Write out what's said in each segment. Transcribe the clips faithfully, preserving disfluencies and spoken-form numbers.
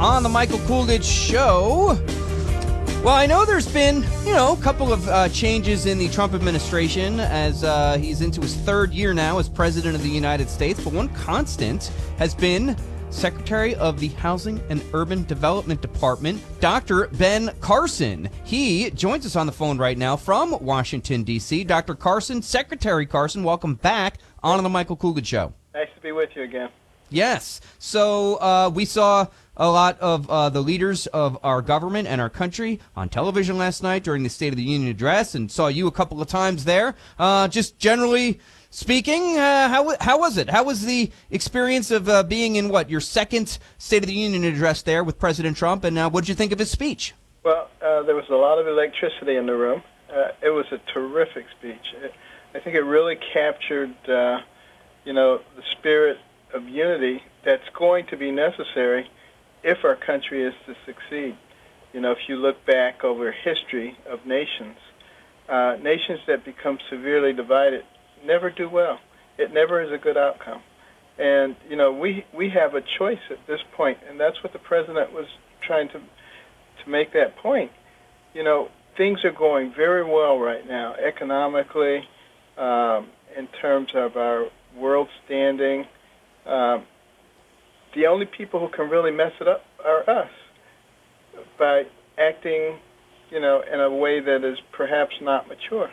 on the Michael Coolidge Show. Well, I know there's been, you know, a couple of uh, changes in the Trump administration as uh, he's into his third year now as President of the United States, but one constant has been Secretary of the Housing and Urban Development Department, Doctor Ben Carson. He joins us on the phone right now from Washington, D C Doctor Carson, Secretary Carson, welcome back on the Michael Coolidge Show. Nice to be with you again. Yes. So uh, we saw a lot of uh, the leaders of our government and our country on television last night during the State of the Union address, and saw you a couple of times there. Uh, just generally speaking, uh, how how was it? How was the experience of uh, being in, what, your second State of the Union address there with President Trump, and uh, what did you think of his speech? Well, uh, there was a lot of electricity in the room. Uh, it was a terrific speech. It, I think it really captured, uh, you know, the spirit of unity that's going to be necessary if our country is to succeed. You know, if you look back over history of nations, uh, nations that become severely divided never do well. It never is a good outcome. And, you know, we we have a choice at this point, and that's what the president was trying to to make that point. You know, things are going very well right now, economically, um, in terms of our world standing. Um, the only people who can really mess it up are us by acting, you know, in a way that is perhaps not mature.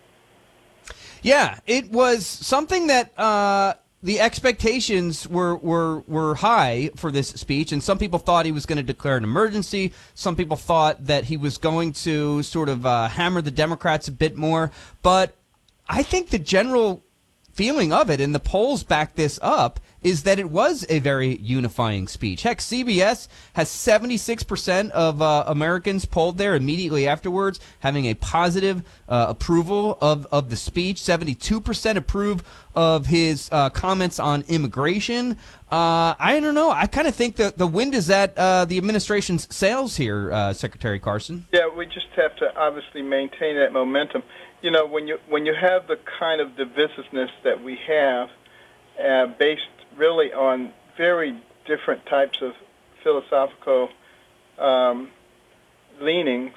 Yeah, it was something that uh, the expectations were, were were high for this speech, and some people thought he was going to declare an emergency. Some people thought that he was going to sort of uh, hammer the Democrats a bit more. But I think the general feeling of it, and the polls back this up, is that it was a very unifying speech. Heck, C B S has seventy-six percent of uh, Americans polled there immediately afterwards, having a positive uh, approval of, of the speech. seventy-two percent approve of his uh, comments on immigration. Uh, I don't know. I kind of think that the wind is at uh, the administration's sails here, uh, Secretary Carson. Yeah, we just have to obviously maintain that momentum. You know, when you when you have the kind of divisiveness that we have, uh, based really on very different types of philosophical um, leanings,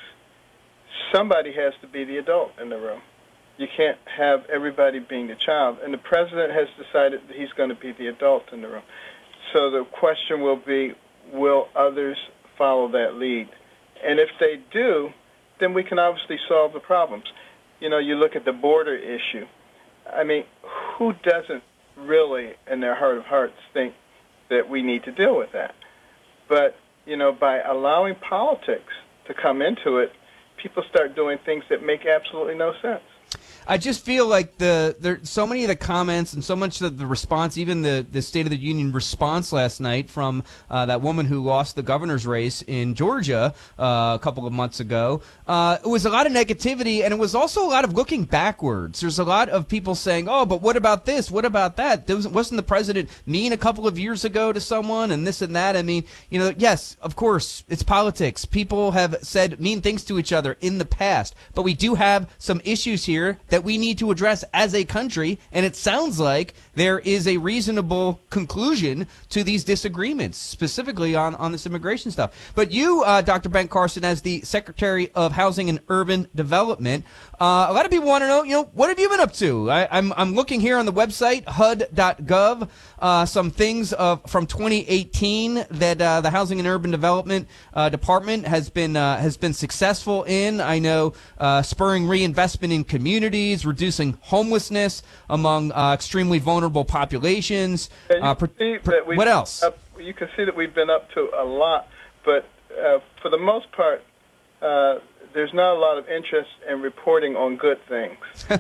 somebody has to be the adult in the room. You can't have everybody being the child. And the president has decided that he's going to be the adult in the room. So the question will be, will others follow that lead? And if they do, then we can obviously solve the problems. You know, you look at the border issue. I mean, who doesn't really, in their heart of hearts, think that we need to deal with that? But, you know, by allowing politics to come into it, people start doing things that make absolutely no sense. I just feel like the there so many of the comments and so much of the response, even the, the State of the Union response last night from uh, that woman who lost the governor's race in Georgia uh, a couple of months ago, uh, it was a lot of negativity, and it was also a lot of looking backwards. There's a lot of people saying, oh, but what about this? What about that? There was, wasn't the president mean a couple of years ago to someone and this and that? I mean, you know, yes, of course, it's politics. People have said mean things to each other in the past, but we do have some issues here that we need to address as a country, and it sounds like there is a reasonable conclusion to these disagreements, specifically on, on this immigration stuff. But you, uh, Doctor Ben Carson, as the Secretary of Housing and Urban Development, uh, a lot of people want to know, you know, what have you been up to? I, I'm, I'm looking here on the website, H U D dot gov, uh, some things of, from twenty eighteen that uh, the Housing and Urban Development uh, Department has been uh, has been successful in. I know uh, spurring reinvestment in communities, reducing homelessness among uh, extremely vulnerable populations. Uh, per, per, what else? Up, you can see that we've been up to a lot, but uh, for the most part, uh, there's not a lot of interest in reporting on good things.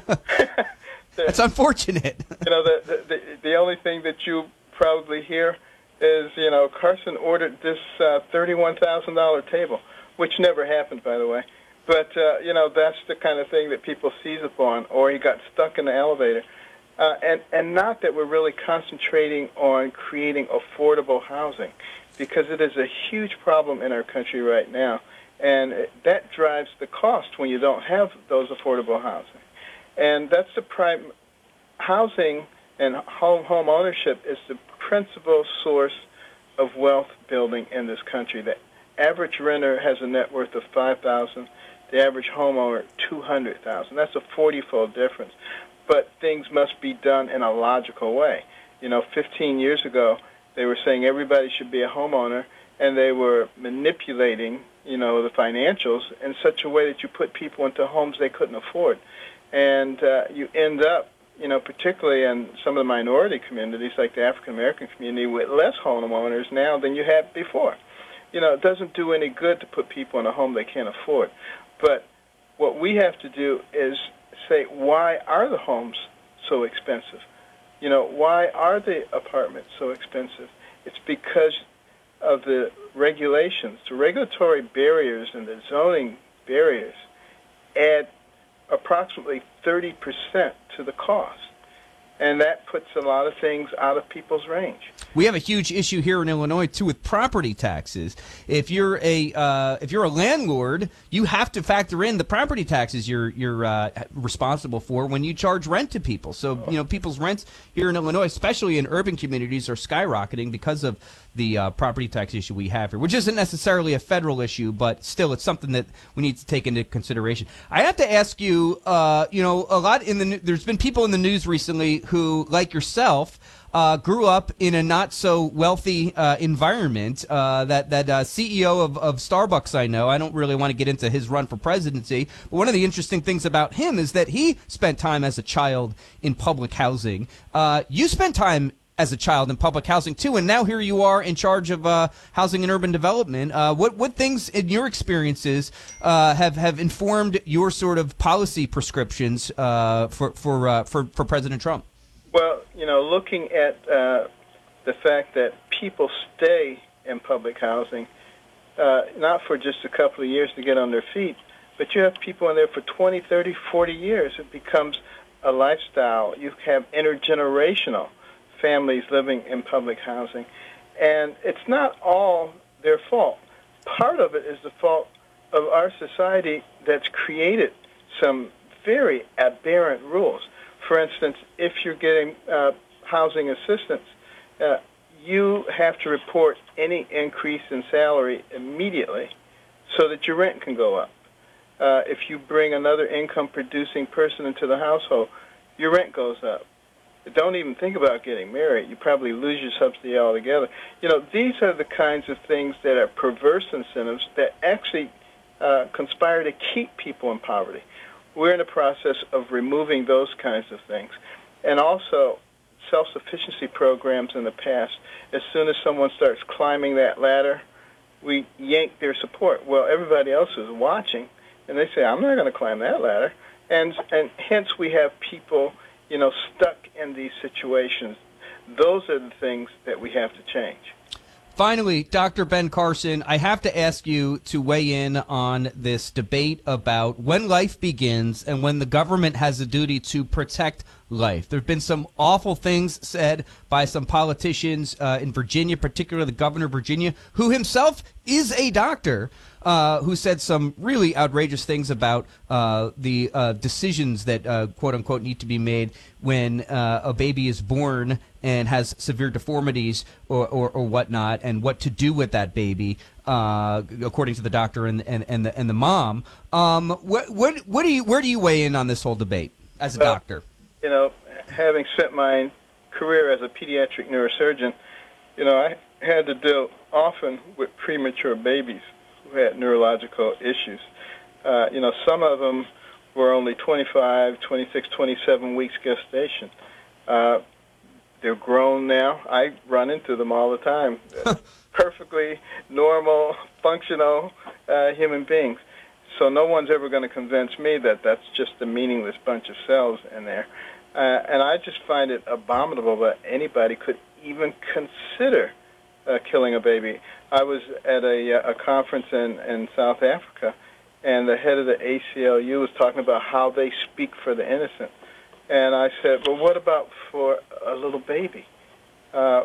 That's unfortunate. You know, the, the the only thing that you probably hear is, you know, Carson ordered this uh, thirty-one thousand dollars table, which never happened, by the way. But, uh, you know, that's the kind of thing that people seize upon, or he got stuck in the elevator. Uh, and, and not that we're really concentrating on creating affordable housing, because it is a huge problem in our country right now. And it, that drives the cost when you don't have those affordable housing. And that's the prime housing and home home ownership is the principal source of wealth building in this country. The average renter has a net worth of five thousand dollars. The average homeowner, two hundred thousand dollars. That's a forty-fold difference. But things must be done in a logical way. You know, fifteen years ago, they were saying everybody should be a homeowner, and they were manipulating, you know, the financials in such a way that you put people into homes they couldn't afford. And uh, you end up, you know, particularly in some of the minority communities, like the African-American community, with less homeowners now than you had before. You know, it doesn't do any good to put people in a home they can't afford. But what we have to do is say, why are the homes so expensive? You know, why are the apartments so expensive? It's because of the regulations. The regulatory barriers and the zoning barriers add approximately thirty percent to the cost. And that puts a lot of things out of people's range. We have a huge issue here in Illinois too with property taxes. If you're a uh, if you're a landlord, you have to factor in the property taxes you're you're uh, responsible for when you charge rent to people. So you know people's rents here in Illinois, especially in urban communities, are skyrocketing because of the uh, property tax issue we have here, which isn't necessarily a federal issue, but still it's something that we need to take into consideration. I have to ask you, uh, you know, a lot in the there's been people in the news recently who, like yourself, uh, grew up in a not so wealthy uh, environment. Uh, that that uh, C E O of, of Starbucks, I know. I don't really want to get into his run for presidency, but one of the interesting things about him is that he spent time as a child in public housing. Uh, you spent time as a child in public housing too, and now here you are in charge of uh, housing and urban development. Uh, what what things in your experiences uh, have have informed your sort of policy prescriptions uh, for for, uh, for for President Trump? Well, you know, looking at uh, the fact that people stay in public housing, uh, not for just a couple of years to get on their feet, but you have people in there for twenty, thirty, forty years. It becomes a lifestyle. You have intergenerational families living in public housing. And it's not all their fault. Part of it is the fault of our society that's created some very aberrant rules. For instance, if you're getting uh, housing assistance, uh, you have to report any increase in salary immediately so that your rent can go up. Uh, if you bring another income-producing person into the household, your rent goes up. Don't even think about getting married. You probably lose your subsidy altogether. You know, these are the kinds of things that are perverse incentives that actually uh, conspire to keep people in poverty. We're in the process of removing those kinds of things. And also, self-sufficiency programs in the past, as soon as someone starts climbing that ladder, we yank their support. Well, everybody else is watching, and they say, I'm not going to climb that ladder. And, and hence we have people, you know, stuck in these situations. Those are the things that we have to change. Finally, Doctor Ben Carson, I have to ask you to weigh in on this debate about when life begins and when the government has a duty to protect life. There have been some awful things said by some politicians uh, in Virginia, particularly the governor of Virginia, who himself is a doctor, uh, who said some really outrageous things about uh, the uh, decisions that, uh, quote unquote, need to be made when uh, a baby is born and has severe deformities or, or, or whatnot, and what to do with that baby, uh, according to the doctor and, and, and, the, and the mom. Um, what, what, what do you, where do you weigh in on this whole debate as a well, doctor? You know, having spent my career as a pediatric neurosurgeon, you know, I had to deal often with premature babies who had neurological issues. Uh, you know, some of them were only twenty-five, twenty-six, twenty-seven weeks gestation. Uh, they're grown now. I run into them all the time. Perfectly normal, functional uh, human beings. So no one's ever going to convince me that that's just a meaningless bunch of cells in there. Uh, and I just find it abominable that anybody could even consider uh, killing a baby. I was at a, a conference in, in South Africa, and the head of the A C L U was talking about how they speak for the innocent. And I said, well, what about for a little baby? Uh,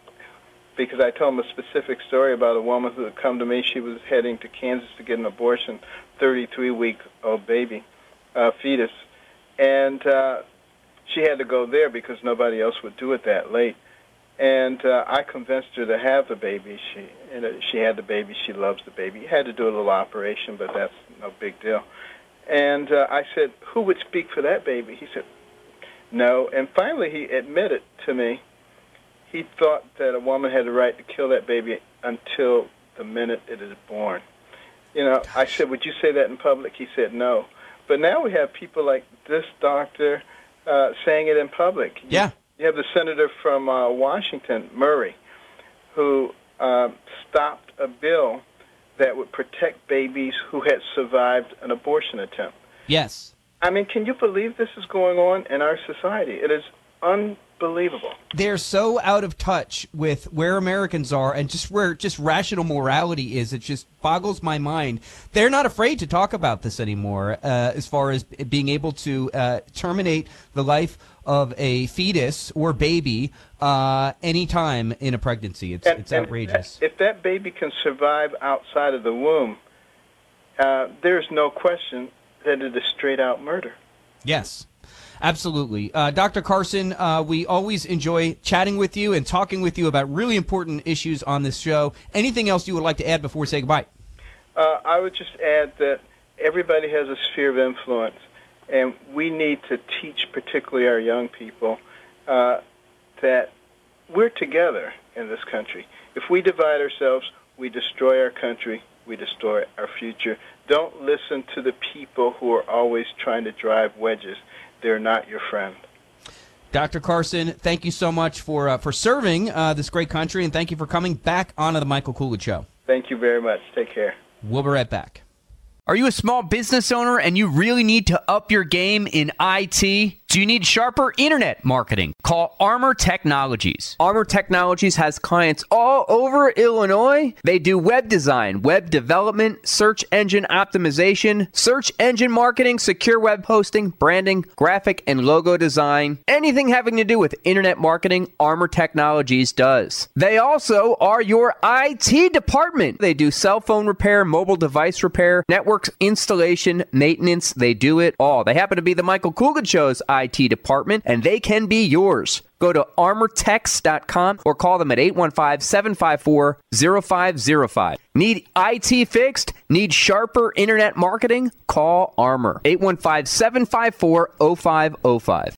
because I told him a specific story about a woman who had come to me. She was heading to Kansas to get an abortion, thirty-three-week-old baby, uh, fetus. And uh, she had to go there because nobody else would do it that late. And uh, I convinced her to have the baby. She, you know, she had the baby. She loves the baby. Had to do a little operation, but that's no big deal. And uh, I said, who would speak for that baby? He said, no. And finally he admitted to me he thought that a woman had the right to kill that baby until the minute it is born. You know, I said, would you say that in public? He said, no. But now we have people like this doctor uh, saying it in public. Yeah. You have the senator from uh, Washington, Murray, who uh, stopped a bill that would protect babies who had survived an abortion attempt. Yes. I mean, can you believe this is going on in our society? It is unbelievable. They're so out of touch with where Americans are and just where just rational morality is. It just boggles my mind. They're not afraid to talk about this anymore uh, as far as being able to uh, terminate the life of a fetus or baby uh, anytime in a pregnancy. It's, and, it's outrageous. And if that baby can survive outside of the womb, uh, there's no question that it is straight-out murder. Yes. Absolutely. Uh, Doctor Carson, uh, we always enjoy chatting with you and talking with you about really important issues on this show. Anything else you would like to add before we say goodbye? Uh, I would just add that everybody has a sphere of influence, and we need to teach particularly our young people uh, that we're together in this country. If we divide ourselves, we destroy our country, we destroy our future. Don't listen to the people who are always trying to drive wedges. They're not your friend. Doctor Carson, thank you so much for uh, for serving uh, this great country, and thank you for coming back onto the Michael Coolidge Show. Thank you very much. Take care. We'll be right back. Are you a small business owner and you really need to up your game in I T? Do you need sharper internet marketing? Call Armor Technologies. Armor Technologies has clients all over Illinois. They do web design, web development, search engine optimization, search engine marketing, secure web hosting, branding, graphic and logo design. Anything having to do with internet marketing, Armor Technologies does. They also are your I T department. They do cell phone repair, mobile device repair, network installation, maintenance. They do it all. They happen to be the Michael Coolidge Show's I T department, and they can be yours. Go to armor tex dot com or call them at eight one five, seven five four, zero five zero five. Need I T fixed? Need sharper internet marketing? Call Armor. eight one five, seven five four, zero five zero five.